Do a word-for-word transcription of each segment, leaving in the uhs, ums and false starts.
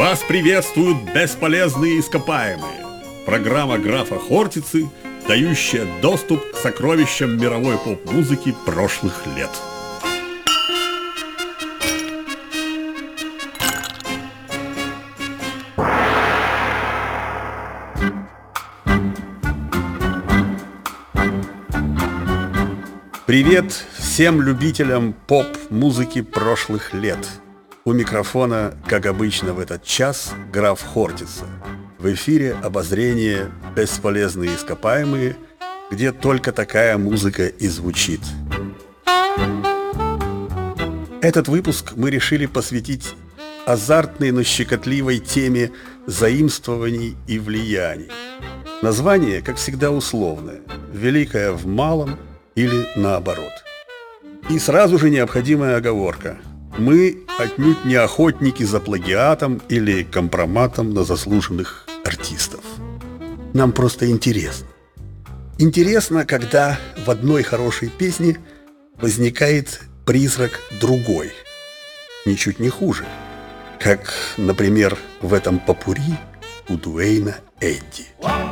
Вас приветствуют бесполезные ископаемые. Программа графа Хортицы, дающая доступ к сокровищам мировой поп-музыки прошлых лет. Привет всем любителям поп-музыки прошлых лет. У микрофона, как обычно в этот час, граф Хортица. В эфире обозрение «Бесполезные ископаемые», где только такая музыка и звучит. Этот выпуск мы решили посвятить азартной, но щекотливой теме заимствований и влияний. Название, как всегда, условное: «Великое в малом» или наоборот. И сразу же необходимая оговорка: мы отнюдь не охотники за плагиатом или компроматом на заслуженных артистов. Нам просто интересно. Интересно, когда в одной хорошей песне возникает призрак другой, ничуть не хуже, как, например, в этом попурри у Дуэйна Эдди.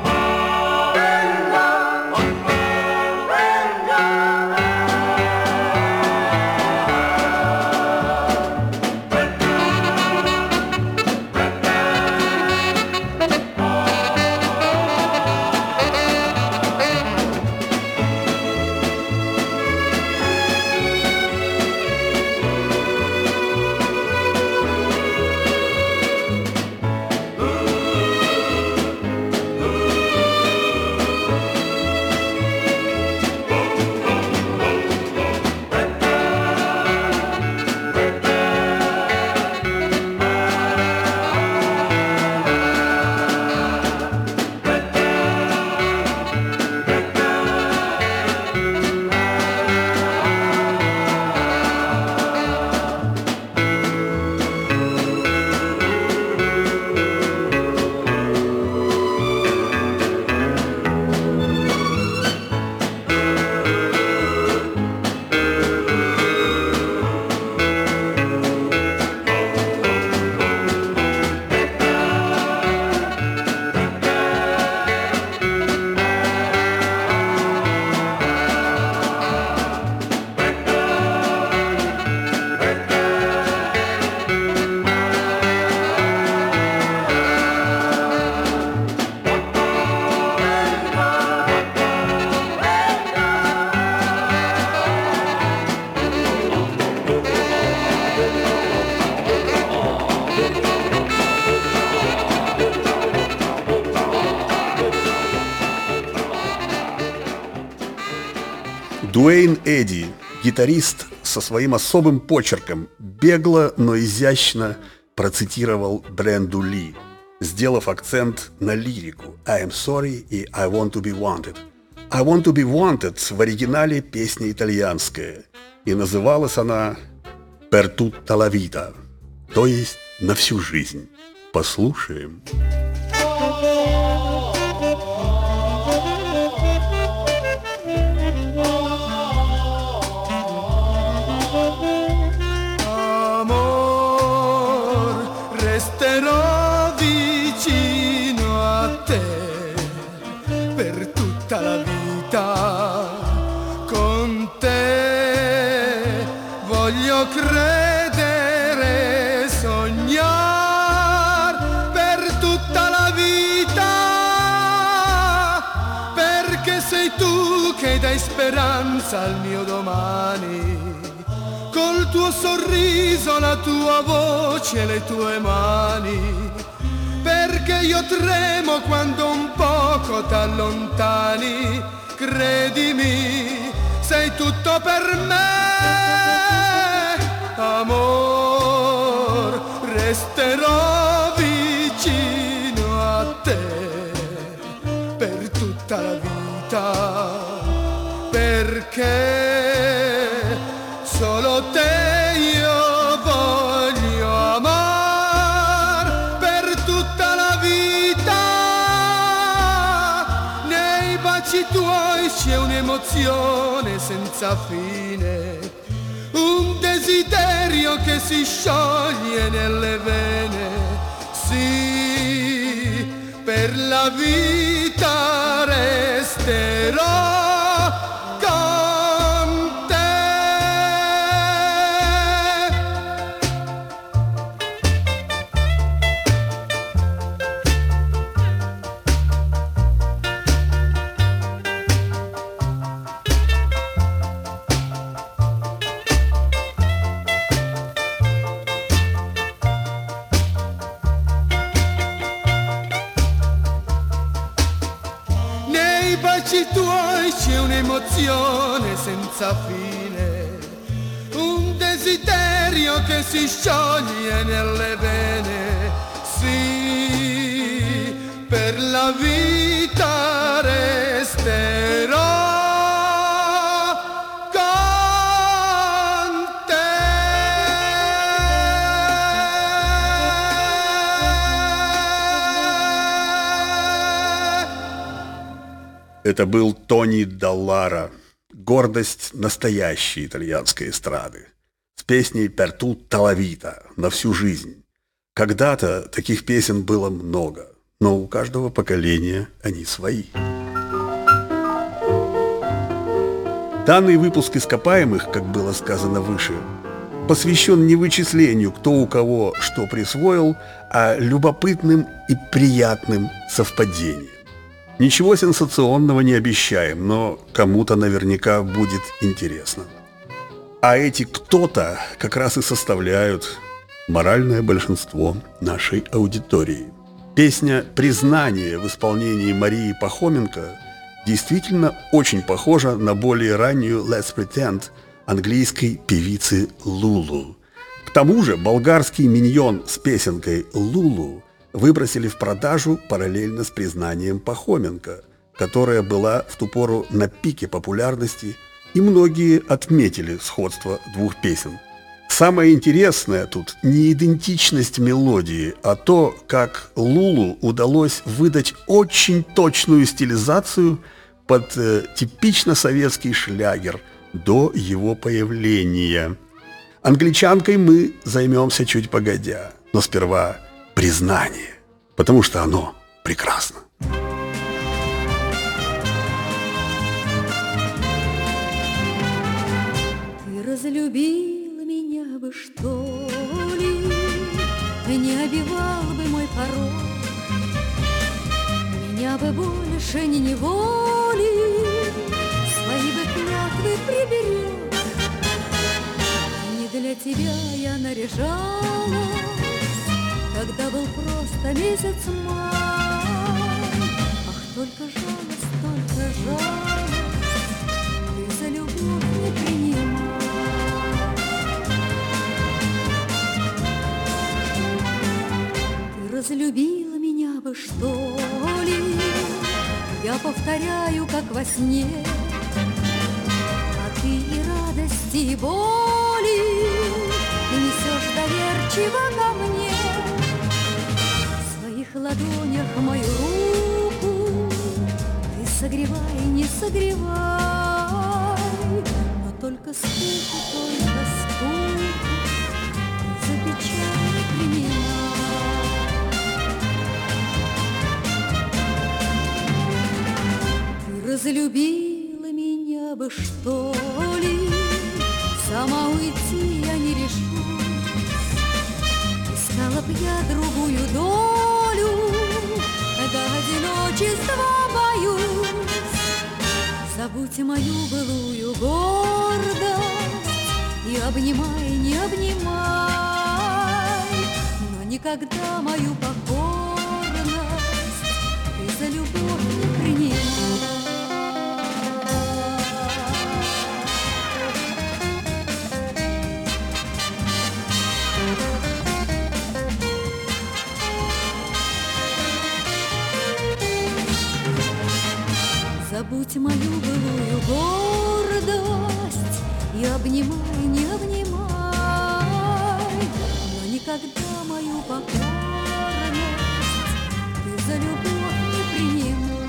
Дуэйн Эдди, гитарист со своим особым почерком, бегло, но изящно процитировал Бренду Ли, сделав акцент на лирику «I am sorry» и «I want to be wanted». «I want to be wanted» в оригинале песня итальянская, и называлась она «Per tutta la vita», то есть «на всю жизнь». Послушаем. Resterò vicino a te per tutta la vita, con te voglio credere, sognar per tutta la vita, perché sei tu che dai speranza al mio domani. Col tuo sorriso, la tua voce e le tue mani, perché io tremo quando un poco t'allontani. Credimi, sei tutto per me, amor, resterò vicino a te per tutta la vita, perché solo te io voglio amar per tutta la vita. Nei baci tuoi c'è un'emozione senza fine, un desiderio che si scioglie nelle vene. sì, per la vita resterò con te. Nei baci tuoi c'è un'emozione senza fine, un desiderio che si scioglie nelle vene, sì, per la vita resterò con te. Это был Тони Даллара, гордость настоящей итальянской эстрады, с песней «Per tutta la vita» на всю жизнь. Когда-то таких песен было много, но у каждого поколения они свои. Данный выпуск «Ископаемых», как было сказано выше, посвящен не вычислению, кто у кого что присвоил, а любопытным и приятным совпадениям. Ничего сенсационного не обещаем, но кому-то наверняка будет интересно. А эти кто-то как раз и составляют моральное большинство нашей аудитории. Песня «Признание» в исполнении Марии Пахоменко действительно очень похожа на более раннюю «Let's Pretend» английской певицы Лулу. К тому же болгарский миньон с песенкой «Лулу» выбросили в продажу параллельно с признанием Пахоменко, которая была в ту пору на пике популярности, и многие отметили сходство двух песен. Самое интересное тут не идентичность мелодии, а то, как Лулу удалось выдать очень точную стилизацию под э, типично советский шлягер до его появления. Англичанкой мы займемся чуть погодя, но сперва признание, потому что оно прекрасно. Ты разлюбил меня бы, что ли, не обивал бы мой порог, меня бы больше не неволил, свои бы клятвы приберег. Не для тебя я наряжалась, когда был просто месяц май. Ах, только жалость, только жалость, ты за любовь не принимай. Ты разлюбила меня бы, что ли, я повторяю, как во сне, а ты и радости, и боли несешь доверчиво ко мне. В ладонях мою руку ты согревай, не согревай, но только скуку, только скуку за печаль принимай. Ты разлюбила меня бы, что ли, сама уйти я не решусь, искала б я другую долю, до одиночества боюсь. Забудь мою былую гордость и обнимай, не обнимай, но никогда мою покорность ты за любовь не принимай. Забудь мою былую гордость и обнимай, не обнимай, но никогда мою покорность ты за любовь не принимай.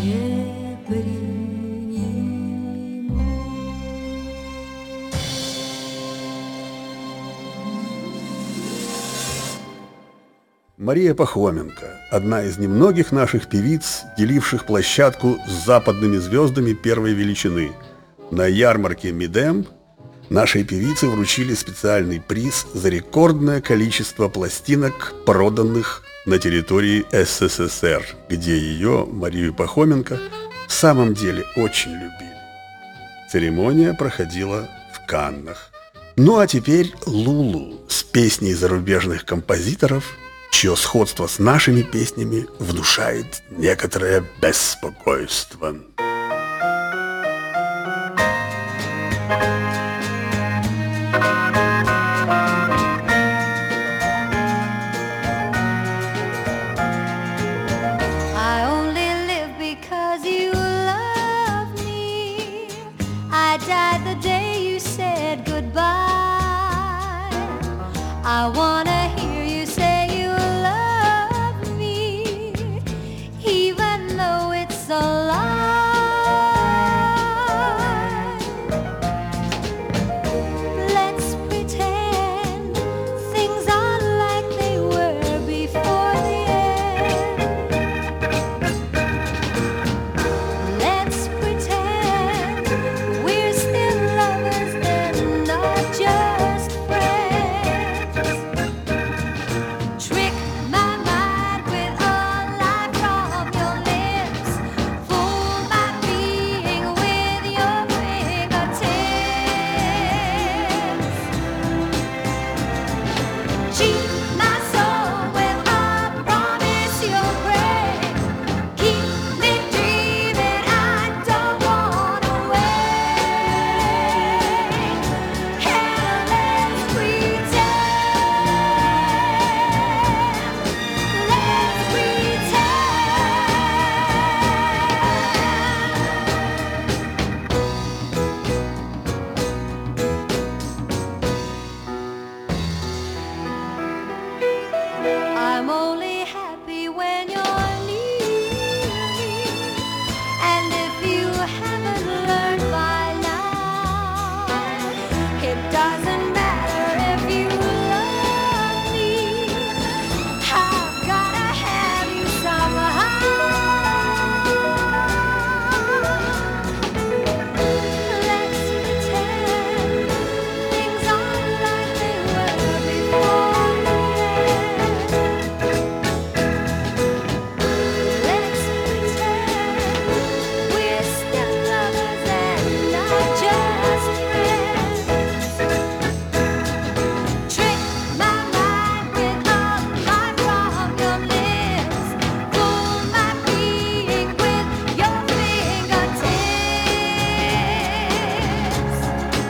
Не принимай. Мария Пахоменко, одна из немногих наших певиц, деливших площадку с западными звездами первой величины. На ярмарке «Мидем» нашей певице вручили специальный приз за рекордное количество пластинок, проданных на территории эс эс эс эр, где ее, Марию Пахоменко, в самом деле очень любили. Церемония проходила в Каннах. Ну а теперь «Лулу» с песней зарубежных композиторов, чье сходство с нашими песнями внушает некоторое беспокойство. I wanna hear you say you love me, even though it's a lie. Let's pretend things are like they were before the end. Let's pretend we're still lovers and not just friends. Trick my mind with a lie from your lips. Fool my being with your fingertips. Cheat my soul with a promise you'll break. Keep me dreaming, I don't wanna wait. Hell, let's pretend. Let's pretend. I'm only happy when you're near me, and if you haven't learned by now, it doesn't matter if you love me. I've gotta have you somehow. Let's pretend things aren't like they were before the end. Let's pretend we're still lovers and not just friends. Trick my mind with a lie from your lips. Fool my being with your fingertips.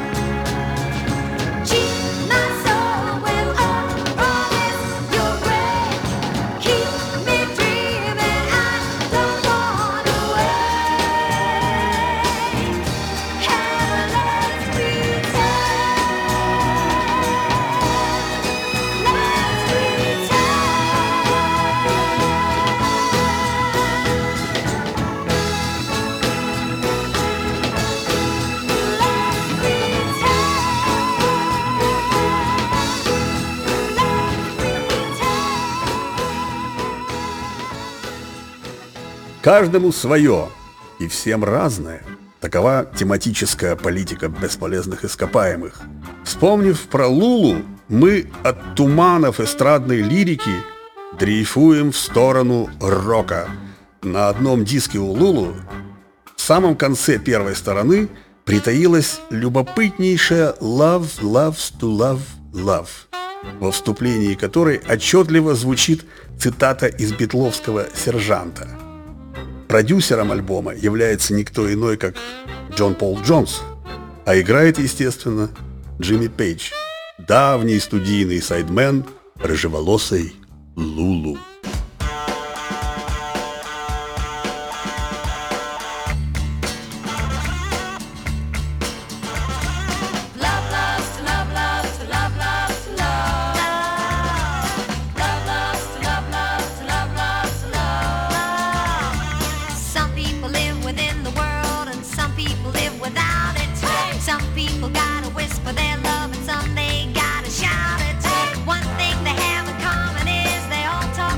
Cheat my soul with a promise you'll break. Keep me dreaming, I don't wanna wait. Hell, let's pretend. Let's Каждому свое и всем разное. Такова тематическая политика бесполезных ископаемых. Вспомнив про Лулу, мы от туманов эстрадной лирики дрейфуем в сторону рока. На одном диске у Лулу в самом конце первой стороны притаилась любопытнейшая «Love loves to love love», во вступлении которой отчетливо звучит цитата из битловского «Сержанта». Продюсером альбома является никто иной, как Джон Пол Джонс, а играет, естественно, Джимми Пейдж, давний студийный сайдмен рыжеволосой Лулу. Some people live within the world and some people live without it. Some people gotta whisper their love and some they gotta shout it. One thing they have in common is they all talk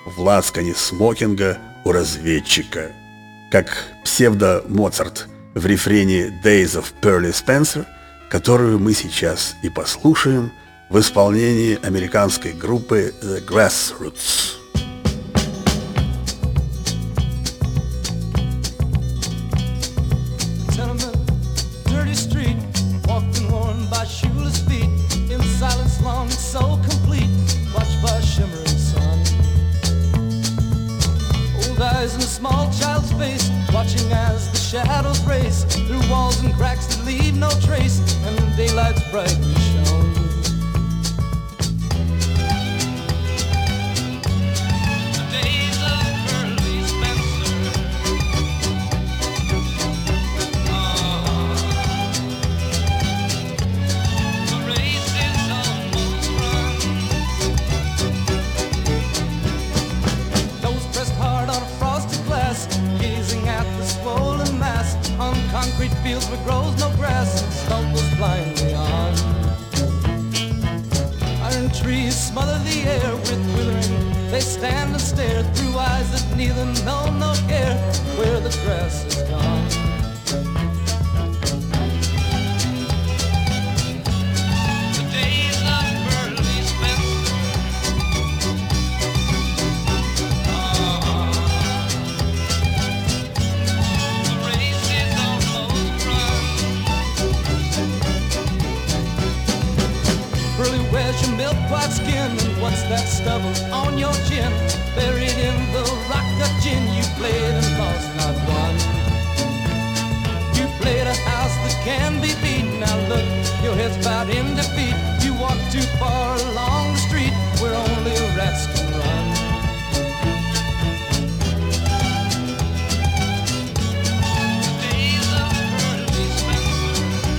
в лацкане смокинга у разведчика. Как псевдо-Моцарт в рефрене Days of Pearly Spencer, которую мы сейчас и послушаем в исполнении американской группы The Grassroots. In a small child's face, watching as the shadows race through walls and cracks that leave no trace, and the daylight's brightly shone. The days of Pearly Spencer, uh-huh. The race is almost run. Those pressed hard on a gazing at the swollen mass on concrete fields where grows no grass and stumbles blindly on. Iron trees smother the air with withering. They stand and stare through eyes that neither know nor care where the grass is gone. The days of Pearly Spencer, your milk white skin, and what's that stubble on your chin? Buried in the rock of gin, you played and lost not one. You played a house that can be beat. Now look, your head's bowed in defeat. You walk too far along the street where only rats can run. The days of Pearly Spencer,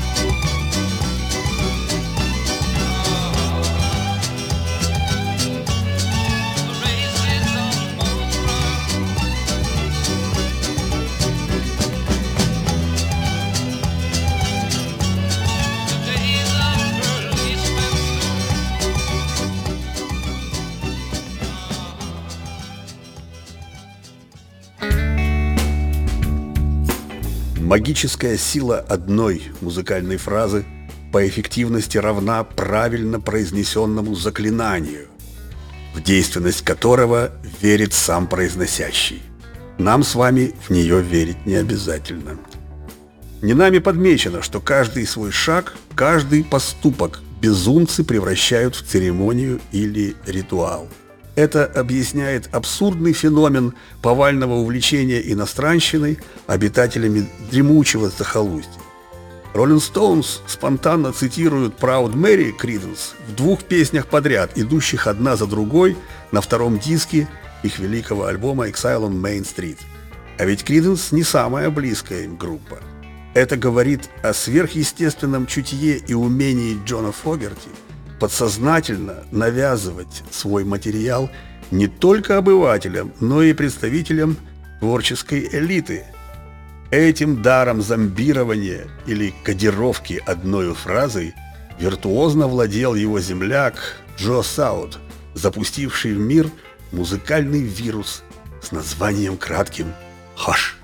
Магическая сила одной музыкальной фразы по эффективности равна правильно произнесенному заклинанию, в действенность которого верит сам произносящий. Нам с вами в нее верить не обязательно. Не нами подмечено, что каждый свой шаг, каждый поступок безумцы превращают в церемонию или ритуал. Это объясняет абсурдный феномен повального увлечения иностранщиной обитателями дремучего захолустья. Rolling Stones спонтанно цитируют Proud Mary Creedence в двух песнях подряд, идущих одна за другой на втором диске их великого альбома Exile on Main Street. А ведь Creedence не самая близкая им группа. Это говорит о сверхъестественном чутье и умении Джона Фогерти подсознательно навязывать свой материал не только обывателям, но и представителям творческой элиты. Этим даром зомбирования или кодировки одной фразой виртуозно владел его земляк Джо Саут, запустивший в мир музыкальный вирус с названием кратким «Hush».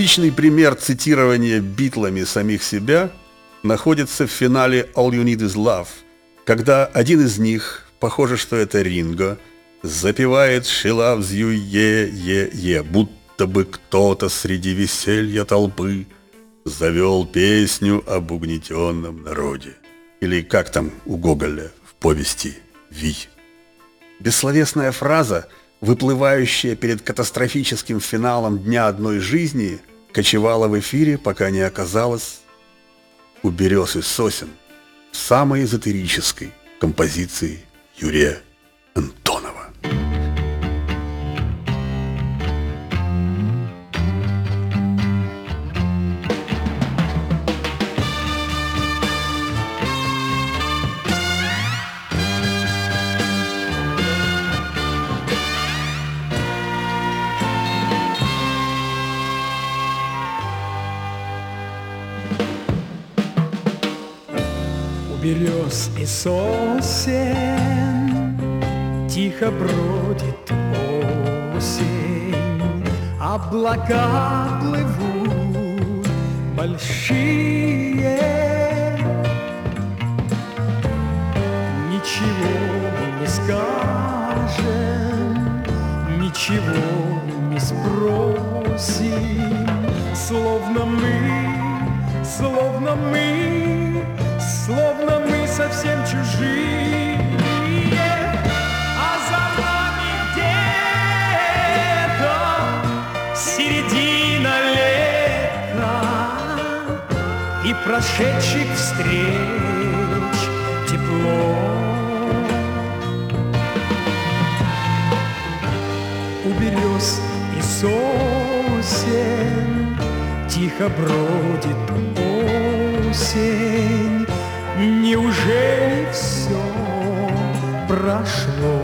Типичный пример цитирования Битлами самих себя находится в финале «All You Need Is Love», когда один из них, похоже, что это Ринго, запевает «She loves you, yeah, yeah, yeah», будто бы кто-то среди веселья толпы завел песню об угнетенном народе. Или как там у Гоголя в повести «Вий». Бессловесная фраза, выплывающая перед катастрофическим финалом «Дня одной жизни», кочевала в эфире, пока не оказалась у берез и сосен в самой эзотерической композиции Юрия Антонова. Берез и сосен тихо бродит осень, облака плывут большие, ничего не скажем, ничего не спросим, словно мы, словно мы Словно мы совсем чужие, а за нами где-то середина лета и прошедших встреч тепло. У берез и сосен тихо бродит осень. Неужели все прошло?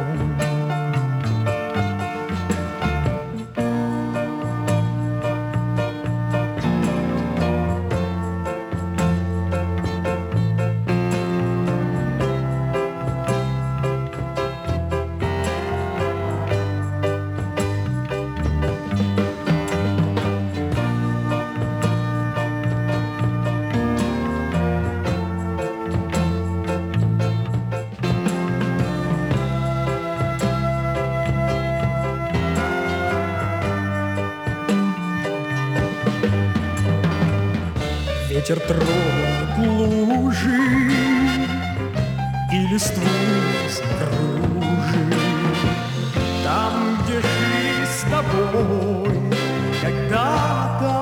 Ветер тронет лужи и листву закружит. Там, где шли с тобой когда-то,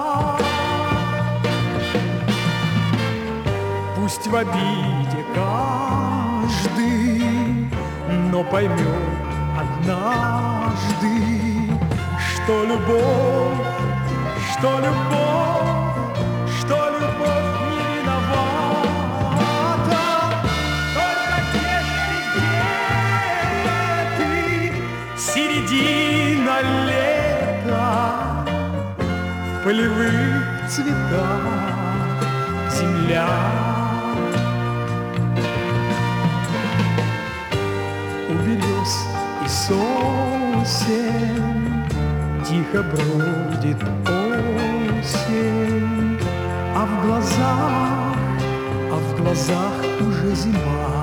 пусть в обиде каждый, но поймет однажды, что любовь, что любовь, что любовь не виновата, только где ты, середина лета, в полевых цветах земля. У берез и сосен тихо бродит осень, а в глазах, а в глазах уже зима.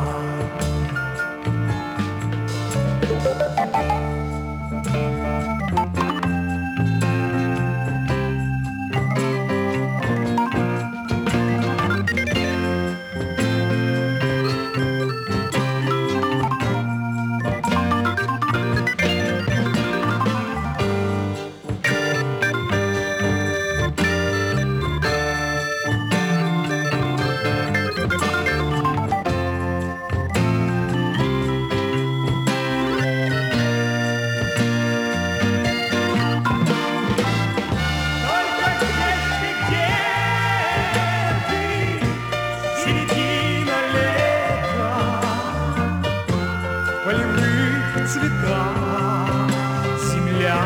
Цвета земля.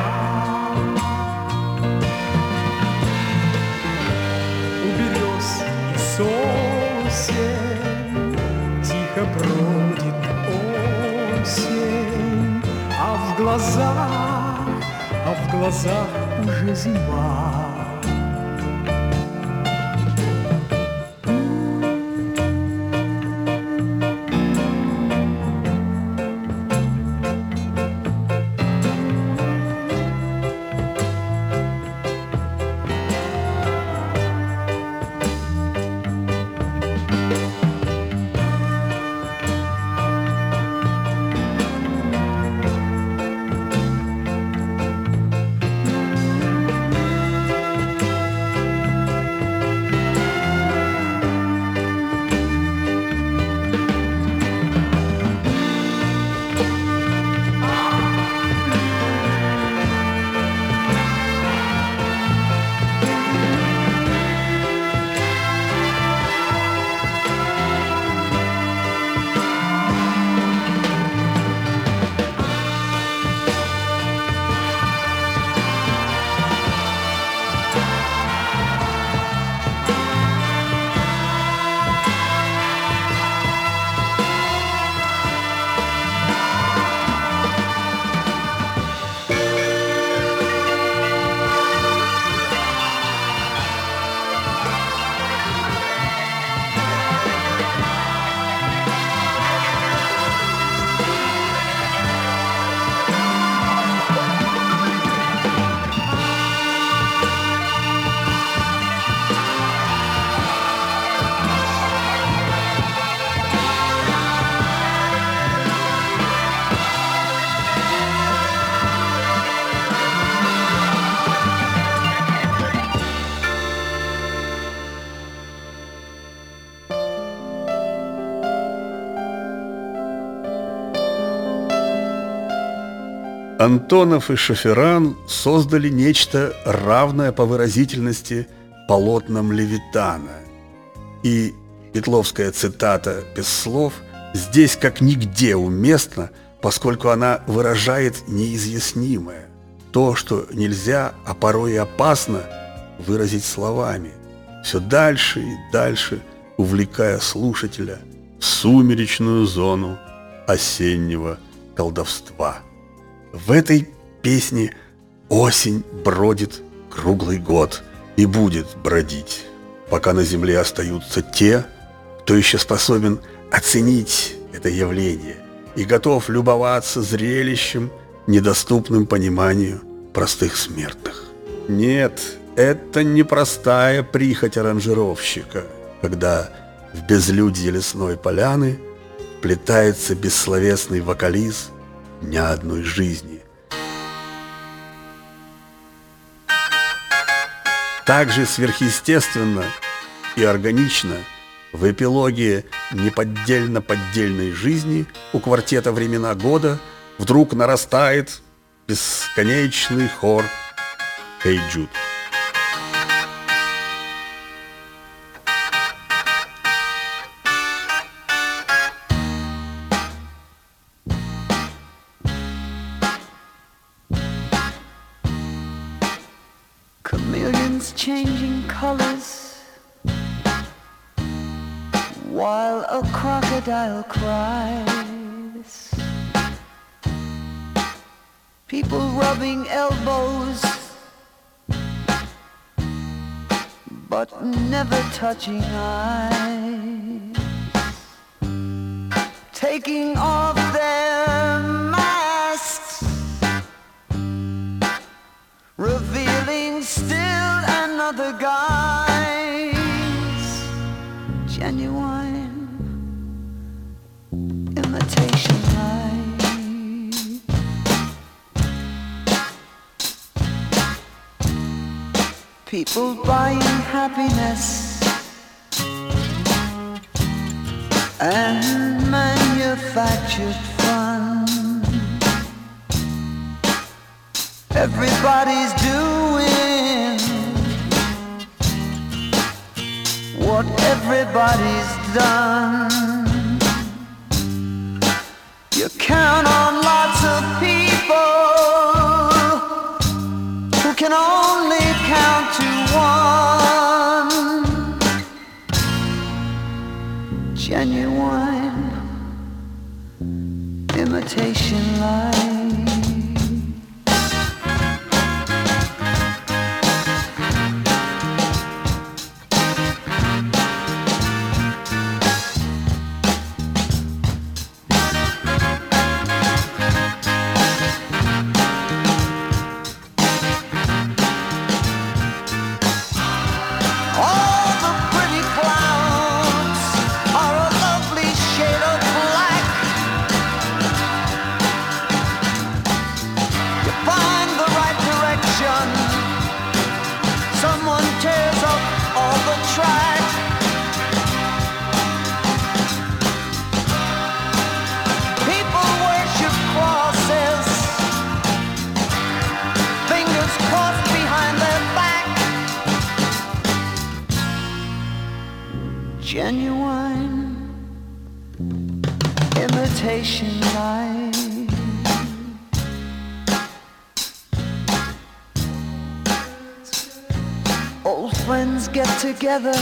У берез и сосен тихо бродит осень, а в глазах, а в глазах уже зима. Антонов и Шаферан создали нечто равное по выразительности полотнам Левитана. И петловская цитата без слов здесь как нигде уместна, поскольку она выражает неизъяснимое, то, что нельзя, а порой и опасно выразить словами, все дальше и дальше увлекая слушателя в сумеречную зону осеннего колдовства. В этой песне осень бродит круглый год и будет бродить, пока на земле остаются те, кто еще способен оценить это явление и готов любоваться зрелищем, недоступным пониманию простых смертных. Нет, это не простая прихоть аранжировщика, когда в безлюдье лесной поляны вплетается бессловесный вокализ дня одной жизни. Также сверхъестественно и органично в эпилоге неподдельно-поддельной жизни у квартета «Времена года» вдруг нарастает бесконечный хор «Hey Jude». Chameleons changing colors while a crocodile cries. People rubbing elbows but never touching eyes, taking off their masks, revealing still another guise, genuine imitation light. People buying happiness and manufactured fun. Everybody's doing what everybody's done. You count on lots of people who can only count to one. Genuine imitation light. Genuine imitation light. Old friends get together,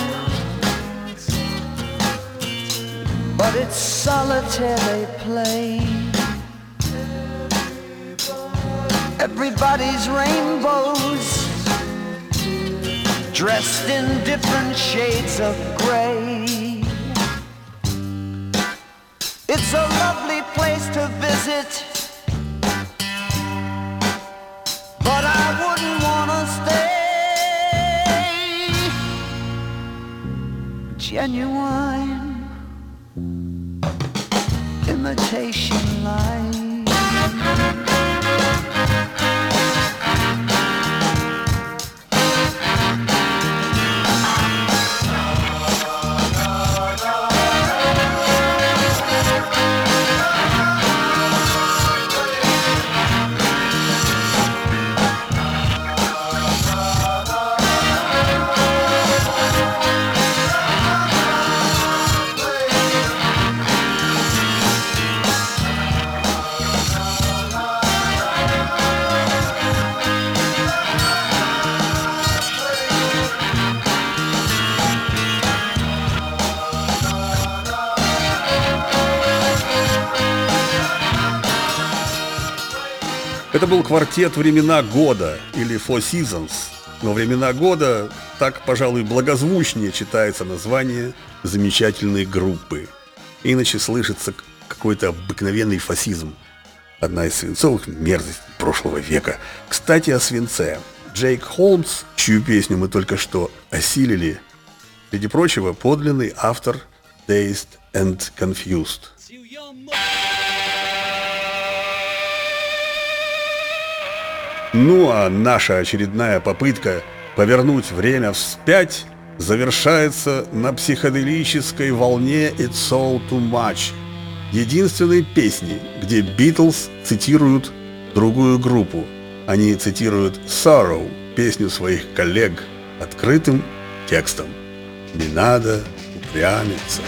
but it's solitaire they play. Everybody's rainbows, dressed in different shades of gray. It's a lovely place to visit, but I wouldn't wanna stay. Genuine imitation light. Это был квартет «Времена года» или Four Seasons. Но «Времена года» так, пожалуй, благозвучнее читается название замечательной группы. Иначе слышится какой-то обыкновенный фасизм. Одна из свинцовых мерзостей прошлого века. Кстати, о свинце. Джейк Холмс, чью песню мы только что осилили, среди прочего, подлинный автор Dazed and Confused. Ну а наша очередная попытка повернуть время вспять завершается на психоделической волне «It's all too much», единственной песни, где Битлз цитируют другую группу. Они цитируют «Sorrow», песню своих коллег, открытым текстом. Не надо упрямиться.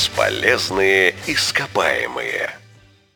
Бесполезные ископаемые.